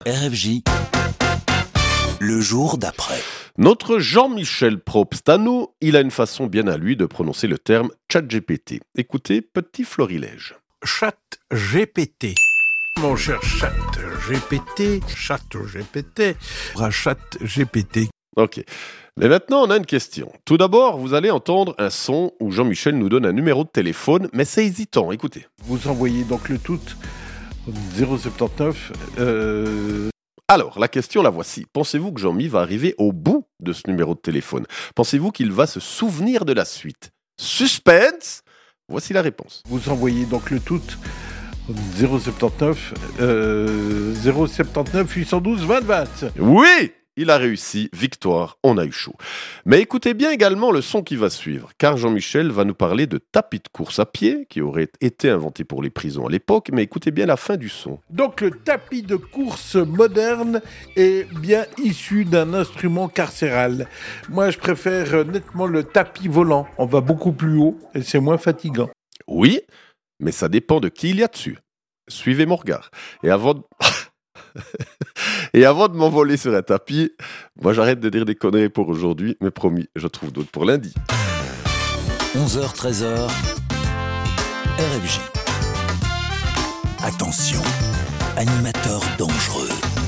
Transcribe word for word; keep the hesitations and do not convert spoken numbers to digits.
R F J, le jour d'après. Notre Jean-Michel Probst à nous, il a une façon bien à lui de prononcer le terme ChatGPT. Écoutez, petit florilège. ChatGPT. Mon cher ChatGPT, ChatGPT, ChatGPT. Ok. Mais maintenant, on a une question. Tout d'abord, vous allez entendre un son où Jean-Michel nous donne un numéro de téléphone, mais c'est hésitant. Écoutez. Vous envoyez donc le tout zéro soixante-dix-neuf. Euh... Alors, la question, la voici. Pensez-vous que Jean-Mi va arriver au bout de ce numéro de téléphone ? Pensez-vous qu'il va se souvenir de la suite ? Suspense ! Voici la réponse. Vous envoyez donc le tout zéro soixante-dix-neuf, euh, zéro soixante-dix-neuf, huit cent douze, vingt, vingt. Oui ! Il a réussi, victoire, on a eu chaud. Mais écoutez bien également le son qui va suivre, car Jean-Michel va nous parler de tapis de course à pied, qui aurait été inventé pour les prisons à l'époque, mais écoutez bien la fin du son. Donc le tapis de course moderne est bien issu d'un instrument carcéral. Moi je préfère nettement le tapis volant, on va beaucoup plus haut et c'est moins fatigant. Oui, mais ça dépend de qui il y a dessus. Suivez mon regard. Et avant de... Et avant de m'envoler sur un tapis, moi j'arrête de dire des conneries pour aujourd'hui, mais promis, je trouve d'autres pour lundi. onze heures treize heures, R F J. Attention, animateur dangereux.